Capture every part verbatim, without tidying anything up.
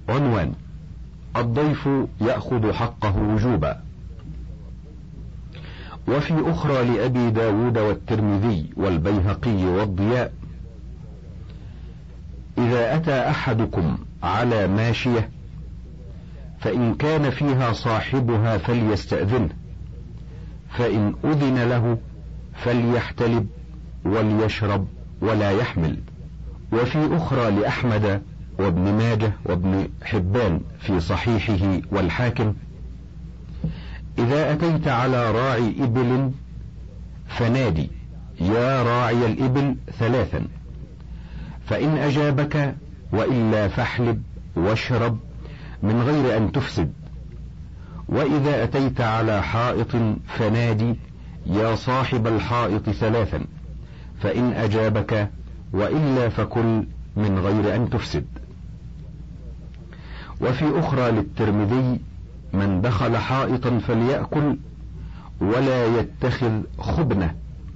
عنوان: الضيف يأخذ حقه وجوبا. وفي أخرى لأبي داود والترمذي والبيهقي والضياء: إذا أتى أحدكم على ماشية فإن كان فيها صاحبها فليستأذنه، فإن أذن له فليحتلب وليشرب ولا يحمل. وفي أخرى لأحمد وابن ماجه وابن حبان في صحيحه والحاكم: إذا أتيت على راعي إبل فنادي يا راعي الإبل ثلاثا، فإن أجابك وإلا فاحلب واشرب من غير أن تفسد. وإذا أتيت على حائط فنادي يا صاحب الحائط ثلاثا، فإن أجابك وإلا فكل من غير أن تفسد. وفي أخرى للترمذي: من دخل حائطا فليأكل ولا يتخذ خبنة.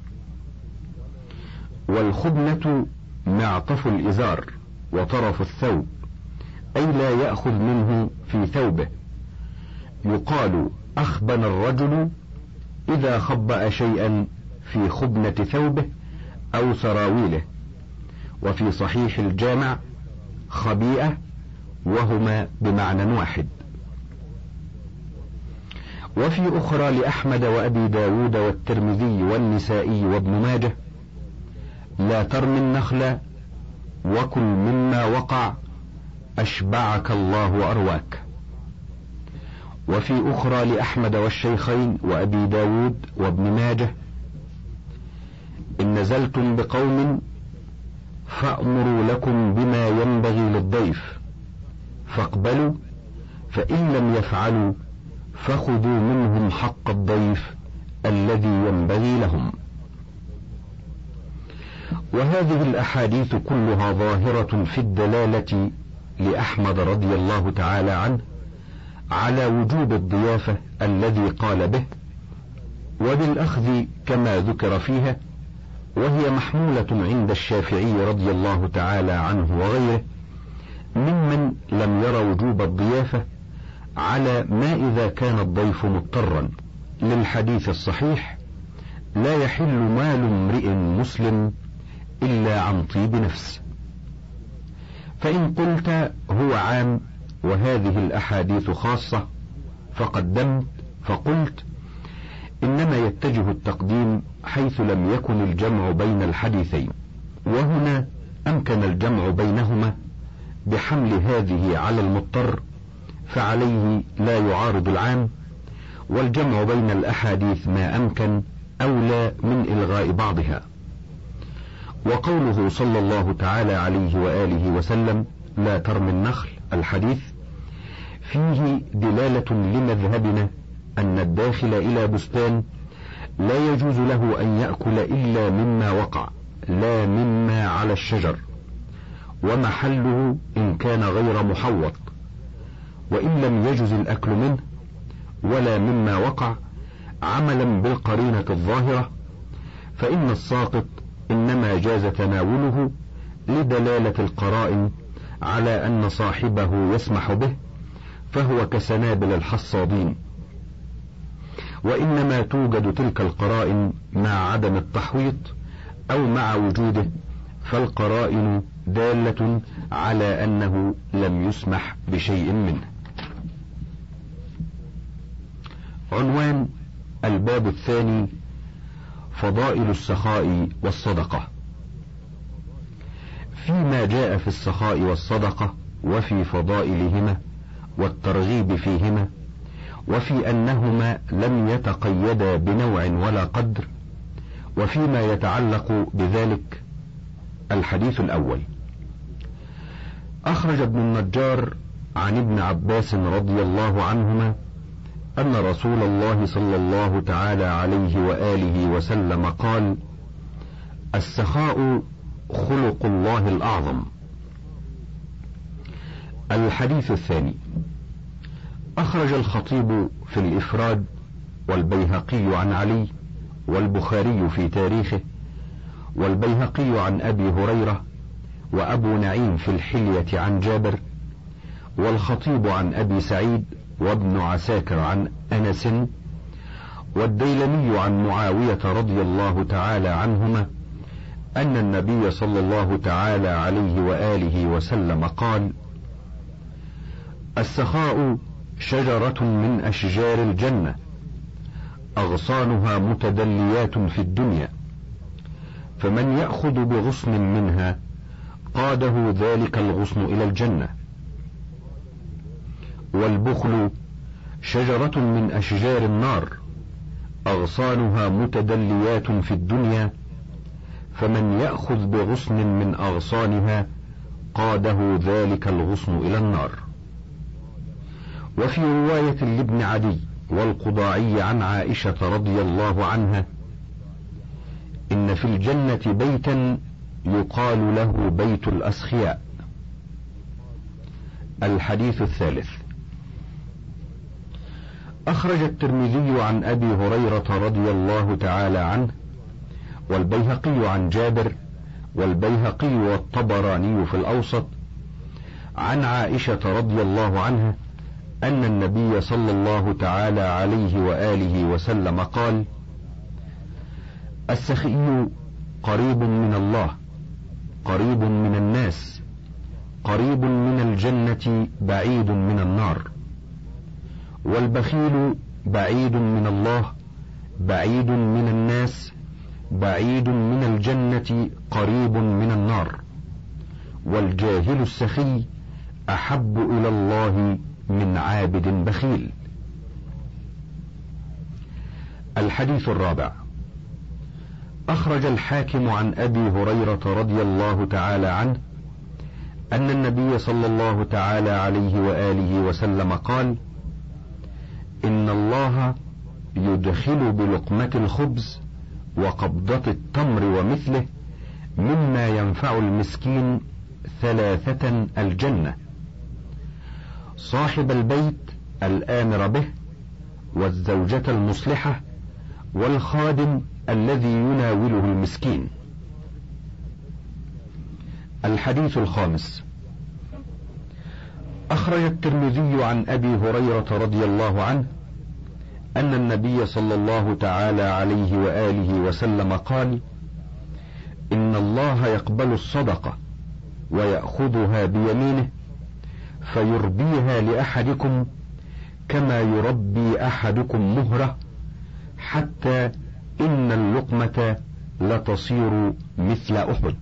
والخبنة معطف الإزار وطرف الثوب، أي لا يأخذ منه في ثوبه. يقال أخبن الرجل إذا خبأ شيئا في خبنة ثوبه أو سراويله. وفي صحيح الجامع: خبيئة، وهما بمعنى واحد. وفي أخرى لأحمد وأبي داود والترمذي والنسائي وابن ماجه: لا ترمي النخل وكل مما وقع أشبعك الله وأرواك. وفي أخرى لأحمد والشيخين وأبي داود وابن ماجه: إن نزلتم بقوم فأمروا لكم بما ينبغي للضيف فاقبلوا، فإن لم يفعلوا فخذوا منهم حق الضيف الذي ينبغي لهم. وهذه الأحاديث كلها ظاهرة في الدلالة لأحمد رضي الله تعالى عنه على وجوب الضيافة الذي قال به، وبالأخذ كما ذكر فيها، وهي محمولة عند الشافعي رضي الله تعالى عنه وغيره ممن لم ير وجوب الضيافة على ما إذا كان الضيف مضطرا، للحديث الصحيح: لا يحل مال امرئ مسلم إلا عن طيب نفس. فإن قلت هو عام وهذه الأحاديث خاصة فقدمت فقلت إنما يتجه التقديم حيث لم يكن الجمع بين الحديثين، وهنا أمكن الجمع بينهما بحمل هذه على المضطر، فعليه لا يعارض العام، والجمع بين الأحاديث ما أمكن أولى من إلغاء بعضها. وقوله صلى الله تعالى عليه وآله وسلم: لا ترمي النخل، الحديث فيه دلالة لمذهبنا أن الداخل إلى بستان لا يجوز له أن يأكل إلا مما وقع، لا مما على الشجر، ومحله إن كان غير محوط. وإن لم يجز الأكل منه ولا مما وقع عملا بالقرينة الظاهرة، فإن الساقط إنما جاز تناوله لدلالة القرائن على أن صاحبه يسمح به، فهو كسنابل الحصادين. وإنما توجد تلك القرائن مع عدم التحويط أو مع وجوده، فالقرائن دالة على أنه لم يسمح بشيء منه. عنوان: الباب الثاني: فضائل السخاء والصدقة. فيما جاء في السخاء والصدقة وفي فضائلهما والترغيب فيهما، وفي أنهما لم يتقيدا بنوع ولا قدر، وفيما يتعلق بذلك. الحديث الأول: أخرج ابن النجار عن ابن عباس رضي الله عنهما أن رسول الله صلى الله تعالى عليه وآله وسلم قال: السخاء خلق الله الأعظم. الحديث الثاني: أخرج الخطيب في الإفراد والبيهقي عن علي والبخاري في تاريخه والبيهقي عن أبي هريرة وأبو نعيم في الحلية عن جابر والخطيب عن أبي سعيد وابن عساكر عن أنس والديلمي عن معاوية رضي الله تعالى عنهما أن النبي صلى الله تعالى عليه وآله وسلم قال: السخاء شجرة من أشجار الجنة أغصانها متدليات في الدنيا، فمن يأخذ بغصن منها قاده ذلك الغصن إلى الجنة. والبخل شجرة من أشجار النار أغصانها متدليات في الدنيا، فمن يأخذ بغصن من أغصانها قاده ذلك الغصن إلى النار. وفي رواية لابن عدي والقضاعي عن عائشة رضي الله عنها: إن في الجنة بيتا يقال له بيت الأسخياء. الحديث الثالث. أخرج الترمذي عن أبي هريرة رضي الله تعالى عنه والبيهقي عن جابر والبيهقي والطبراني في الأوسط عن عائشة رضي الله عنها أن النبي صلى الله تعالى عليه وآله وسلم قال: السخي قريب من الله، قريب من الناس، قريب من الجنة، بعيد من النار. والبخيل بعيد من الله، بعيد من الناس، بعيد من الجنة، قريب من النار. والجاهل السخي أحب إلى الله من عابد بخيل. الحديث الرابع. أخرج الحاكم عن أبي هريرة رضي الله تعالى عنه أن النبي صلى الله تعالى عليه وآله وسلم قال: إن الله يدخل بلقمة الخبز وقبضة التمر ومثله مما ينفع المسكين ثلاثة الجنة: صاحب البيت الآمر به، والزوجة المصلحة، والخادم الذي يناوله المسكين. الحديث الخامس. أخرج الترمذي عن أبي هريرة رضي الله عنه أن النبي صلى الله تعالى عليه وآله وسلم قال: إن الله يقبل الصدقة ويأخذها بيمينه فيربيها لأحدكم كما يربي أحدكم مهرة، حتى إن اللقمة لتصير مثل أحد.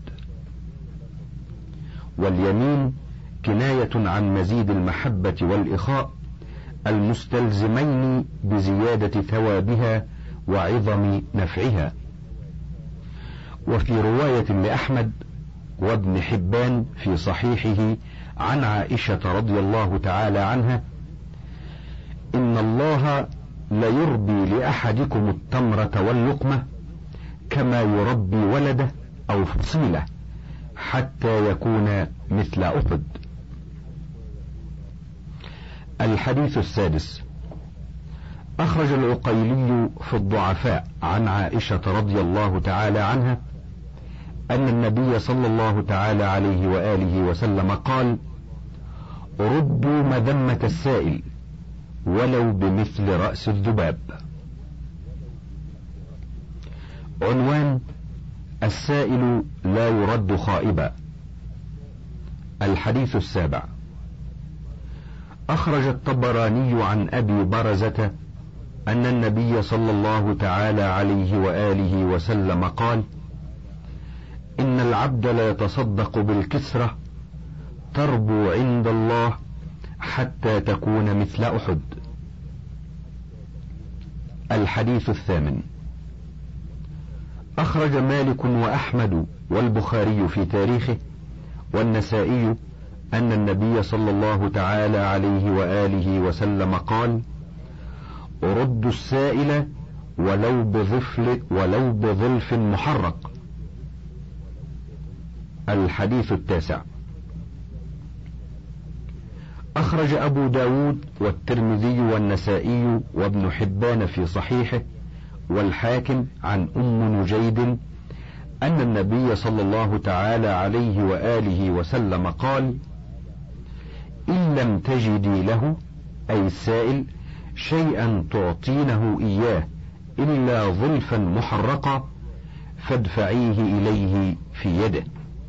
واليمين كناية عن مزيد المحبة والإخاء المستلزمين بزيادة ثوابها وعظم نفعها. وفي رواية لأحمد وابن حبان في صحيحه عن عائشة رضي الله تعالى عنها: إن الله ليربي لأحدكم التمرة واللقمة كما يربي ولده أو فصيلة حتى يكون مثل أحد. الحديث السادس. أخرج العقيلي في الضعفاء عن عائشة رضي الله تعالى عنها أن النبي صلى الله تعالى عليه وآله وسلم قال: ردوا مذمة السائل ولو بمثل رأس الذباب. عنوان: السائل لا يرد خائبا. الحديث السابع. أخرج الطبراني عن أبي برزة أن النبي صلى الله تعالى عليه وآله وسلم قال: إن العبد لا يتصدق بالكسرة تربو عند الله حتى تكون مثل أحد. الحديث الثامن. أخرج مالك وأحمد والبخاري في تاريخه والنسائي أن النبي صلى الله تعالى عليه وآله وسلم قال: ردوا السائل ولو بظفل ولو بظلف محرق. الحديث التاسع. أخرج أبو داود والترمذي والنسائي وابن حبان في صحيحه والحاكم عن أم نجيد أن النبي صلى الله تعالى عليه وآله وسلم قال: إن فإن لم تجدي له أي السائل شيئا تعطينه إياه إلا ظلفا محرقا فادفعيه إليه في يده.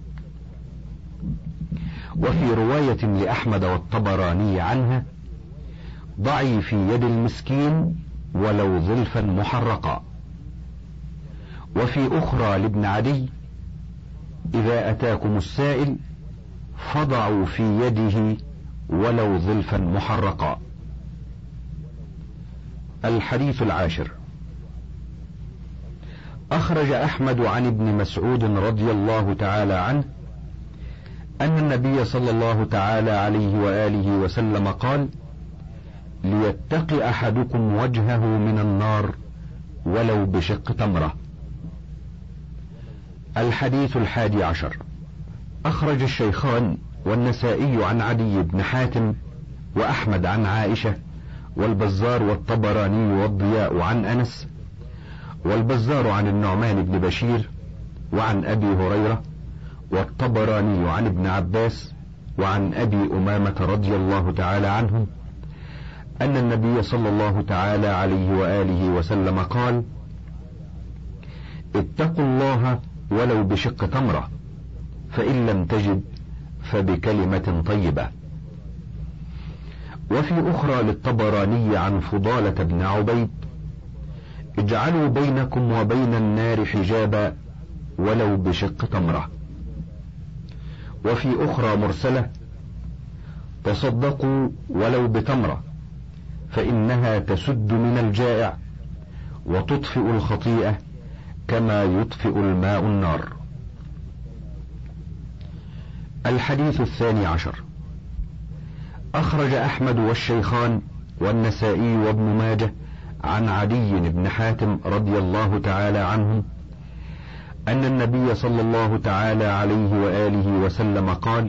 وفي رواية لأحمد والطبراني عنها: ضعي في يد المسكين ولو ظلفا محرقا. وفي أخرى لابن عدي: إذا أتاكم السائل فضعوا في يده ولو ظلفا محرقا. الحديث العاشر: أخرج أحمد عن ابن مسعود رضي الله تعالى عنه أن النبي صلى الله تعالى عليه وآله وسلم قال: ليتق أحدكم وجهه من النار ولو بشق تمرة. الحديث الحادي عشر: أخرج الشيخان والنسائي عن عدي بن حاتم وأحمد عن عائشة والبزار والطبراني والضياء عن أنس والبزار عن النعمان بن بشير وعن أبي هريرة والطبراني عن ابن عباس وعن أبي أمامة رضي الله تعالى عنهم أن النبي صلى الله تعالى عليه وآله وسلم قال: اتقوا الله ولو بشق تمرة، فإن لم تجد فبكلمة طيبة. وفي أخرى للطبراني عن فضالة بن عبيد: اجعلوا بينكم وبين النار حجابا ولو بشق تمرة. وفي أخرى مرسلة: تصدقوا ولو بتمرة فإنها تسد من الجائع وتطفئ الخطيئة كما يطفئ الماء النار. الحديث الثاني عشر: أخرج أحمد والشيخان والنسائي وابن ماجه عن عدي بن حاتم رضي الله تعالى عنهم أن النبي صلى الله تعالى عليه وآله وسلم قال: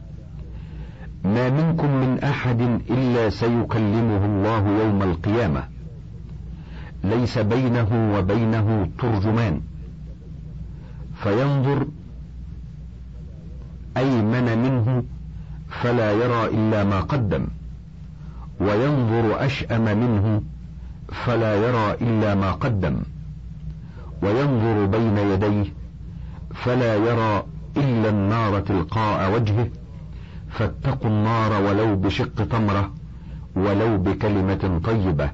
ما منكم من أحد إلا سيكلمه الله يوم القيامة، ليس بينه وبينه ترجمان، فينظر أيمن منه فلا يرى إلا ما قدم، وينظر أشأم منه فلا يرى إلا ما قدم، وينظر بين يديه فلا يرى إلا النار تلقاء وجهه، فاتقوا النار ولو بشق تمرة ولو بكلمة طيبة.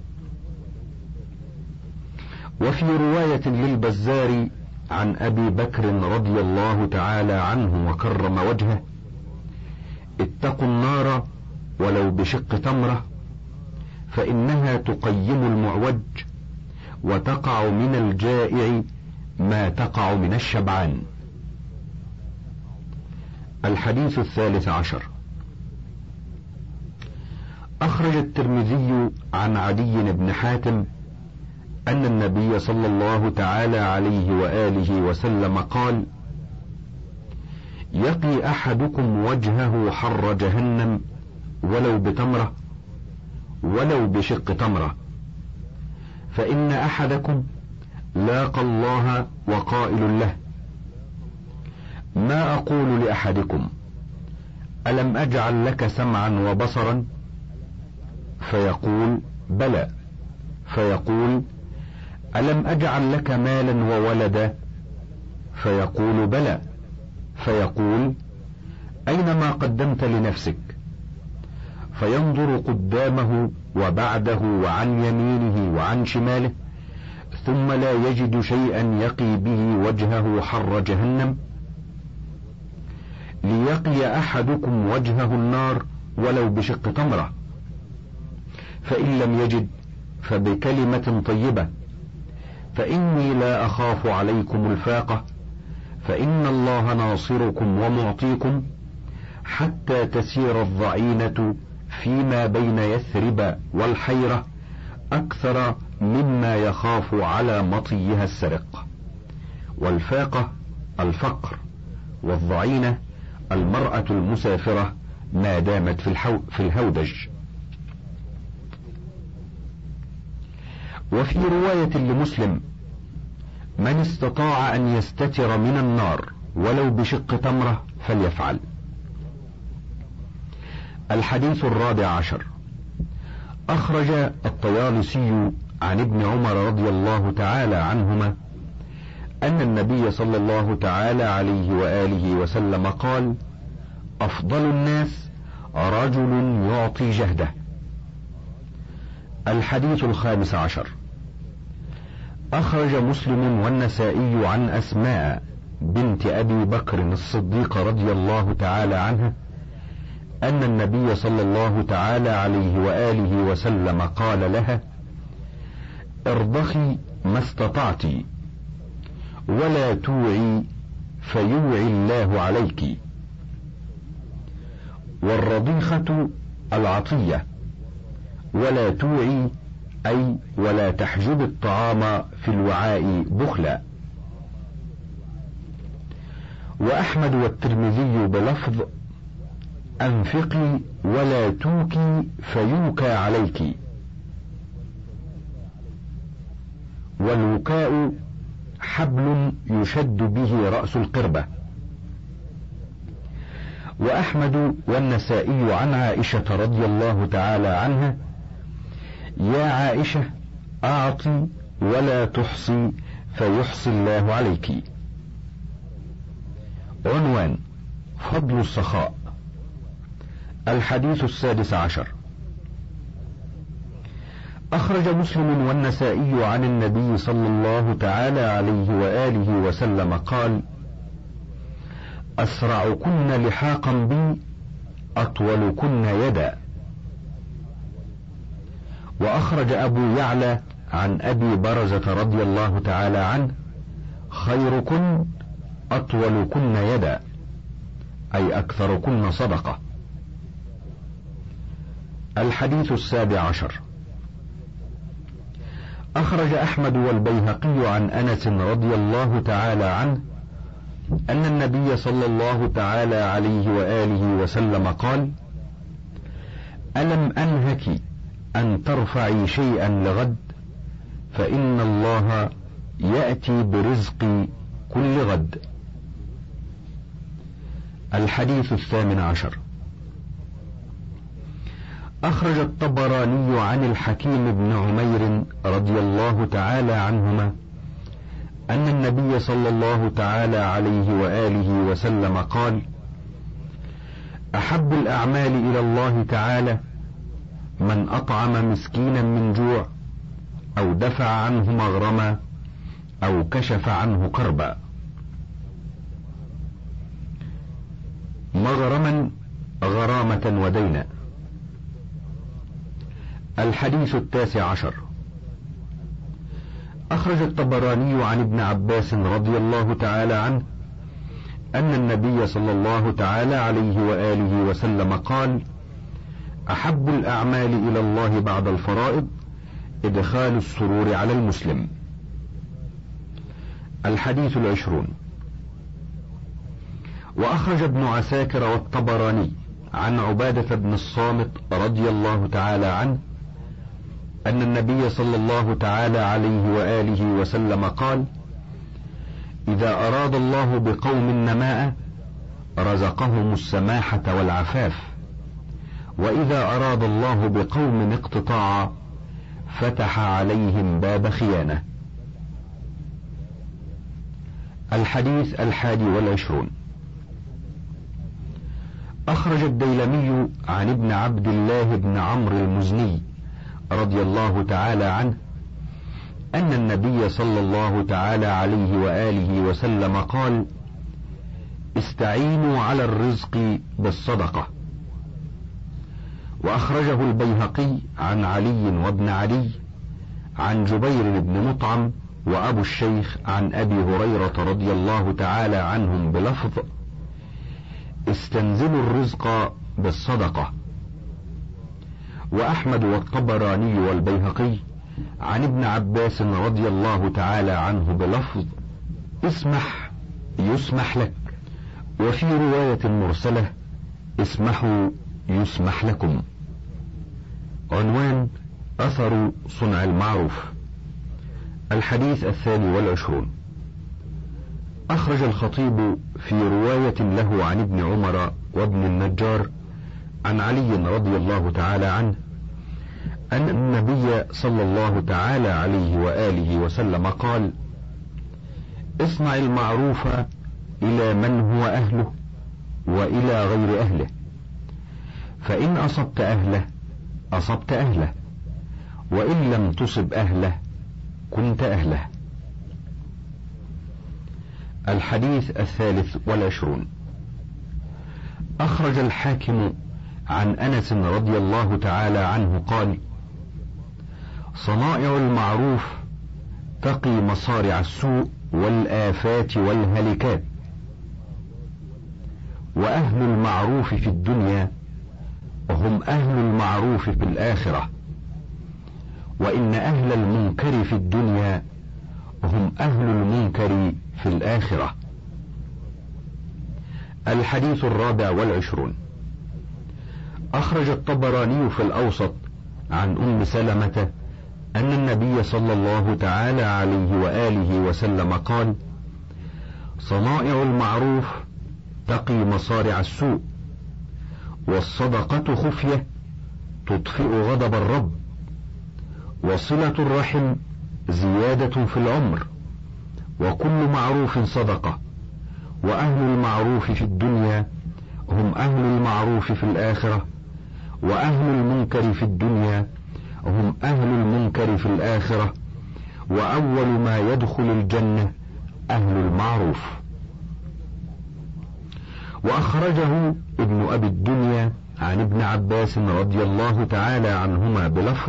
وفي رواية للبزار عن أبي بكر رضي الله تعالى عنه وكرم وجهه: اتقوا النار ولو بشق تمرة، فإنها تقيم المعوج وتقع من الجائع ما تقع من الشبعان. الحديث الثالث عشر: أخرج الترمذي عن عدي بن حاتم أن النبي صلى الله تعالى عليه وآله وسلم قال: يقي أحدكم وجهه حر جهنم ولو بتمرة ولو بشق تمرة، فإن أحدكم لاقى الله وقائل له: ما أقول لأحدكم ألم أجعل لك سمعا وبصرا؟ فيقول: بلى. فيقول: ألم أجعل لك مالا وولدا؟ فيقول: بلى. فيقول: أين ما قدمت لنفسك؟ فينظر قدامه وبعده وعن يمينه وعن شماله ثم لا يجد شيئا يقي به وجهه حر جهنم. ليقي أحدكم وجهه النار ولو بشق تمرة، فإن لم يجد فبكلمة طيبة، فإني لا أخاف عليكم الفاقة، فإن الله ناصركم ومعطيكم حتى تسير الضعينة فيما بين يثرب والحيرة أكثر مما يخاف على مطيها السرق. والفاقة الفقر، والضعينة المرأة المسافرة ما دامت في, الحو في الهودج. وفي رواية لمسلم: من استطاع أن يستتر من النار ولو بشق تمرة فليفعل. الحديث الرابع عشر. أخرج الطيالسي عن ابن عمر رضي الله تعالى عنهما أن النبي صلى الله تعالى عليه وآله وسلم قال: أفضل الناس رجل يعطي جهده. الحديث الخامس عشر. أخرج مسلم والنسائي عن أسماء بنت أبي بكر الصديق رضي الله تعالى عنها أن النبي صلى الله تعالى عليه وآله وسلم قال لها: ارضخي ما استطعت ولا توعي فيوعي الله عليك. والرضيخة العطية، ولا توعي أي ولا تحجب الطعام في الوعاء بخلا. وأحمد والترمذي بلفظ: أنفقي ولا توكي فيوكى عليك. والوكاء حبل يشد به رأس القربة. وأحمد والنسائي عن عائشة رضي الله تعالى عنها: يا عائشة أعطي ولا تحصي فيحصي الله عليك. عنوان: فضل السخاء. الحديث السادس عشر. أخرج مسلم والنسائي عن النبي صلى الله تعالى عليه وآله وسلم قال: أسرعكن لحاقا بي أطولكن يدا. وأخرج أبو يعلى عن أبي برزة رضي الله تعالى عنه: خيركن أطولكن يدا، أي أكثركن صدقة. الحديث السابع عشر. أخرج أحمد والبيهقي عن أنس رضي الله تعالى عنه أن النبي صلى الله تعالى عليه وآله وسلم قال: ألم أنهك أن ترفعي شيئا لغد، فإن الله يأتي برزق كل غد. الحديث الثامن عشر. أخرج الطبراني عن الحكيم بن عمير رضي الله تعالى عنهما أن النبي صلى الله تعالى عليه وآله وسلم قال: أحب الأعمال إلى الله تعالى من أطعم مسكينا من جوع، أو دفع عنه مغرما، أو كشف عنه كربا. مغرما غرامة ودينا. الحديث التاسع عشر. أخرج الطبراني عن ابن عباس رضي الله تعالى عنه أن النبي صلى الله تعالى عليه وآله وسلم قال: أحب الأعمال إلى الله بعد الفرائض إدخال السرور على المسلم. الحديث العشرون. وأخرج ابن عساكر والطبراني عن عبادة بن الصامت رضي الله تعالى عنه أن النبي صلى الله تعالى عليه وآله وسلم قال: إذا أراد الله بقوم النماء رزقهم السماحة والعفاف، وإذا أراد الله بقوم اقتطاعا فتح عليهم باب خيانة. الحديث الحادي والعشرون. أخرج الديلمي عن ابن عبد الله بن عمرو المزني رضي الله تعالى عنه أن النبي صلى الله تعالى عليه وآله وسلم قال: استعينوا على الرزق بالصدقة. وأخرجه البيهقي عن علي وابن علي عن جبير بن مطعم وأبو الشيخ عن أبي هريرة رضي الله تعالى عنهم بلفظ: استنزلوا الرزق بالصدقة. وأحمد والطبراني والبيهقي عن ابن عباس رضي الله تعالى عنه بلفظ: اسمح يسمح لك. وفي رواية مرسلة: اسمحوا يسمح لكم. عنوان: أثر صنع المعروف. الحديث الثاني والعشرون. أخرج الخطيب في رواية له عن ابن عمر وابن النجار عن علي رضي الله تعالى عنه أن النبي صلى الله تعالى عليه وآله وسلم قال: اصنع المعروف إلى من هو أهله وإلى غير أهله، فإن أصبت أهله أصبت أهله، وإن لم تصب أهله كنت أهله. الحديث الثالث والعشرون. أخرج الحاكم عن أنس رضي الله تعالى عنه قال: صنائع المعروف تقي مصارع السوء والآفات والهلكات، وأهل المعروف في الدنيا هم أهل المعروف في الآخرة، وإن أهل المنكر في الدنيا هم أهل المنكر في الآخرة. الحديث الرابع والعشرون. أخرج الطبراني في الأوسط عن أم سلمة أن النبي صلى الله تعالى عليه وآله وسلم قال: صنائع المعروف تقي مصارع السوء، والصدقة خفية تطفئ غضب الرب، وصلة الرحم زيادة في العمر، وكل معروف صدقة، وأهل المعروف في الدنيا هم أهل المعروف في الآخرة، وأهل المنكر في الدنيا هم أهل المنكر في الآخرة، وأول ما يدخل الجنة أهل المعروف. وأخرجه ابن أبي الدنيا عن ابن عباس رضي الله تعالى عنهما بلفظ: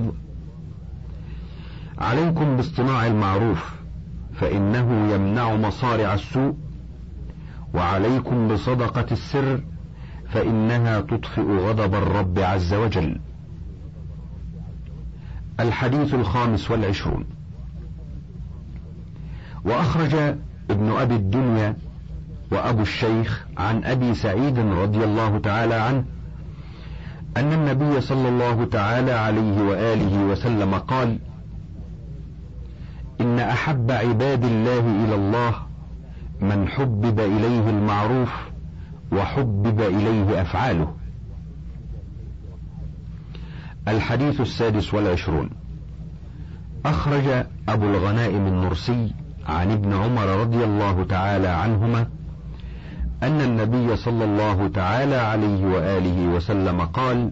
عليكم باصطناع المعروف فإنه يمنع مصارع السوء، وعليكم بصدقة السر فإنها تطفئ غضب الرب عز وجل. الحديث الخامس والعشرون. وأخرج ابن أبي الدنيا وأبو الشيخ عن أبي سعيد رضي الله تعالى عنه أن النبي صلى الله تعالى عليه وآله وسلم قال: إن أحب عباد الله إلى الله من حبب إليه المعروف وحبب إليه أفعاله. الحديث السادس والعشرون. أخرج أبو الغنائم النرسي عن ابن عمر رضي الله تعالى عنهما أن النبي صلى الله تعالى عليه وآله وسلم قال: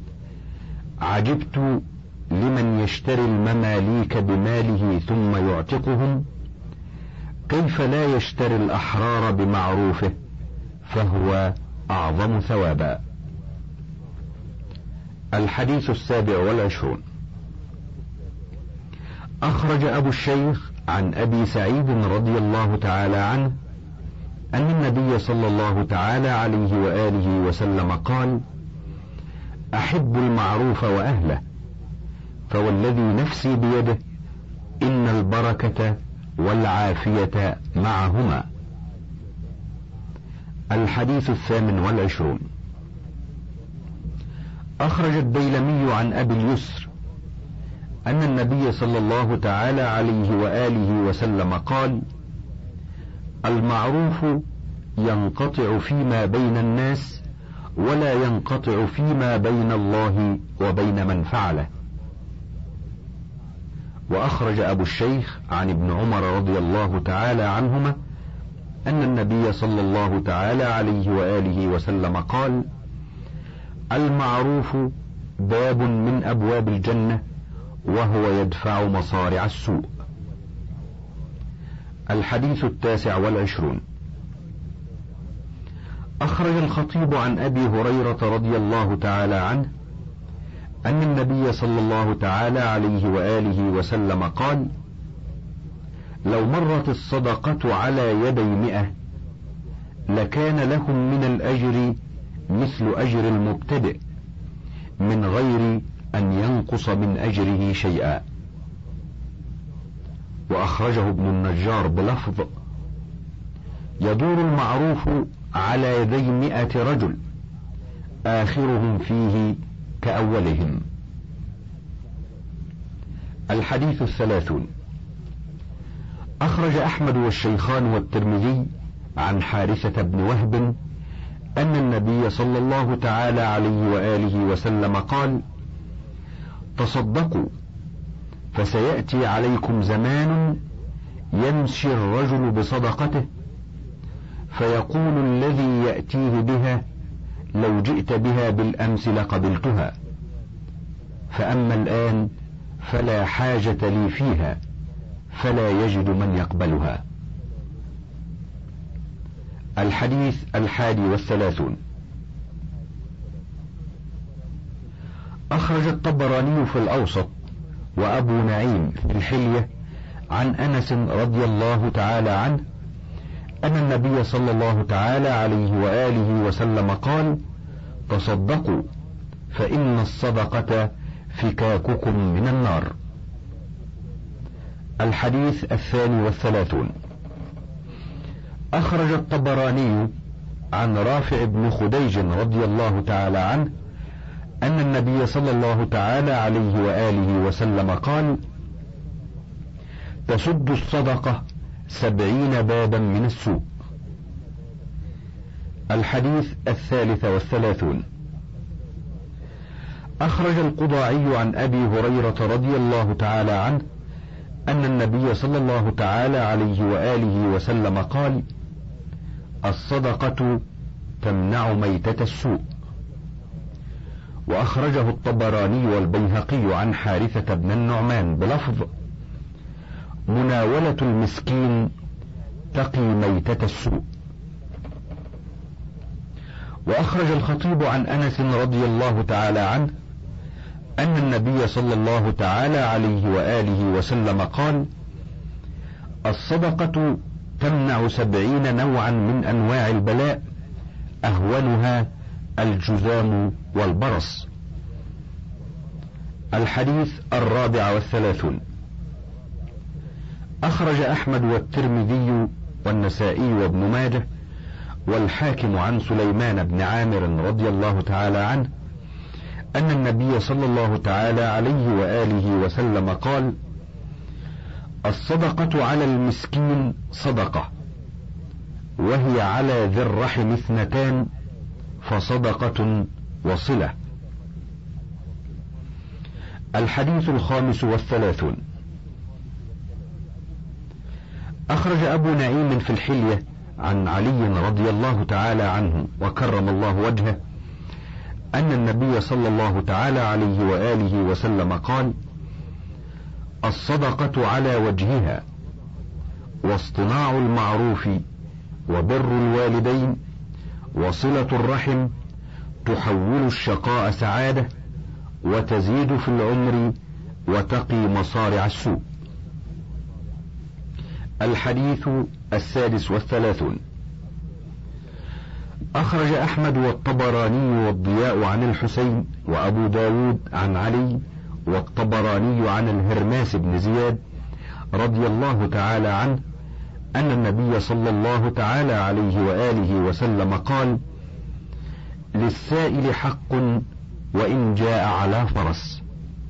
عجبت لمن يشتري المماليك بماله ثم يعتقهم، كيف لا يشتري الأحرار بمعروفه فهو أعظم ثوابا. الحديث السابع والعشرون. أخرج أبو الشيخ عن أبي سعيد رضي الله تعالى عنه أن النبي صلى الله تعالى عليه وآله وسلم قال: أحب المعروف وأهله، فوالذي نفسي بيده إن البركة والعافية معهما. الحديث الثامن والعشرون. أخرج الديلمي عن أبي اليسر أن النبي صلى الله تعالى عليه وآله وسلم قال: المعروف ينقطع فيما بين الناس ولا ينقطع فيما بين الله وبين من فعله. وأخرج أبو الشيخ عن ابن عمر رضي الله تعالى عنهما أن النبي صلى الله تعالى عليه وآله وسلم قال: المعروف باب من أبواب الجنة وهو يدفع مصارع السوء. الحديث التاسع والعشرون. أخرج الخطيب عن أبي هريرة رضي الله تعالى عنه أن النبي صلى الله تعالى عليه وآله وسلم قال: لو مرت الصدقة على يدي مئة لكان لهم من الأجر مثل أجر المبتدئ من غير أن ينقص من أجره شيئا. وأخرجه ابن النجار بلفظ: يدور المعروف على يدي مئة رجل آخرهم فيه كأولهم. الحديث الثلاثون. أخرج أحمد والشيخان والترمذي عن حارثة بن وهب أن النبي صلى الله تعالى عليه وآله وسلم قال: تصدقوا فسيأتي عليكم زمان يمشي الرجل بصدقته فيقول الذي يأتيه بها: لو جئت بها بالأمس لقبلتها، فأما الآن فلا حاجة لي فيها، فلا يجد من يقبلها. الحديث الحادي والثلاثون. أخرج الطبراني في الأوسط وأبو نعيم في الحلية عن أنس رضي الله تعالى عنه أن النبي صلى الله تعالى عليه وآله وسلم قال: تصدقوا فإن الصدقة فكاككم من النار. الحديث الثاني والثلاثون. أخرج الطبراني عن رافع بن خديج رضي الله تعالى عنه أن النبي صلى الله تعالى عليه وآله وسلم قال: تسد الصدقة سبعين بابا من السوء. الحديث الثالث والثلاثون. أخرج القضاعي عن أبي هريرة رضي الله تعالى عنه أن النبي صلى الله تعالى عليه وآله وسلم قال: الصدقة تمنع ميتة السوء. وأخرجه الطبراني والبيهقي عن حارثة بن النعمان بلفظ: مناولة المسكين تقي ميتة السوء. وأخرج الخطيب عن أنس رضي الله تعالى عنه أن النبي صلى الله تعالى عليه وآله وسلم قال: الصدقة تمنع سبعين نوعا من أنواع البلاء أهونها الجذام والبرص. الحديث الرابع والثلاثون. أخرج أحمد والترمذي والنسائي وابن ماجه والحاكم عن سليمان بن عامر رضي الله تعالى عنه أن النبي صلى الله تعالى عليه وآله وسلم قال: الصدقة على المسكين صدقة، وهي على ذي الرحم اثنتان، فصدقة وصلة. الحديث الخامس والثلاثون. أخرج أبو نعيم في الحلية عن علي رضي الله تعالى عنه وكرم الله وجهه أن النبي صلى الله تعالى عليه وآله وسلم قال: الصدقة على وجهها، واصطناع المعروف، وبر الوالدين، وصلة الرحم، تحول الشقاء سعادة، وتزيد في العمر، وتقي مصارع السوء. الحديث السادس والثلاثون. أخرج أحمد والطبراني والضياء عن الحسين وأبو داود عن علي والطبراني عن الهرماس بن زياد رضي الله تعالى عنه أن النبي صلى الله تعالى عليه وآله وسلم قال: للسائل حق وإن جاء على فرس.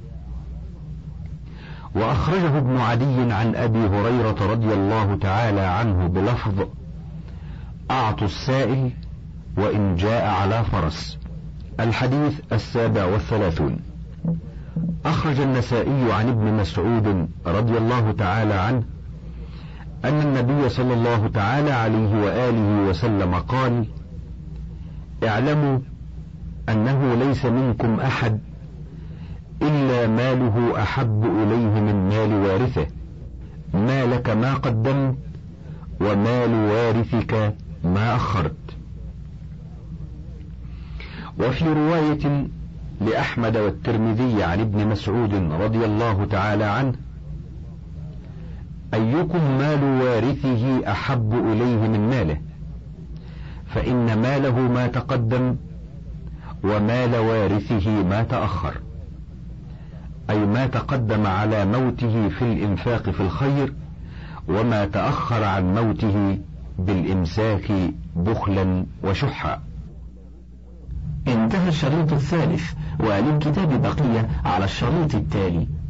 وأخرجه ابن عدي عن أبي هريرة رضي الله تعالى عنه بلفظ: أعطوا السائل وإن جاء على فرس. الحديث السابع والثلاثون. أخرج النسائي عن ابن مسعود رضي الله تعالى عنه أن النبي صلى الله تعالى عليه وآله وسلم قال: اعلموا أنه ليس منكم أحد إلا ماله أحب إليه من مال وارثه، ما لك ما قدمت ومال وارثك ما أخرت. وفي رواية لأحمد والترمذي عن ابن مسعود رضي الله تعالى عنه: أيكم مال وارثه أحب إليه من ماله؟ فإن ماله ما تقدم ومال وارثه ما تأخر، أي ما تقدم على موته في الإنفاق في الخير، وما تأخر عن موته بالإمساك بخلا وشحا. انتهى الشريط الثالث، وللكتاب بقية على الشريط التالي.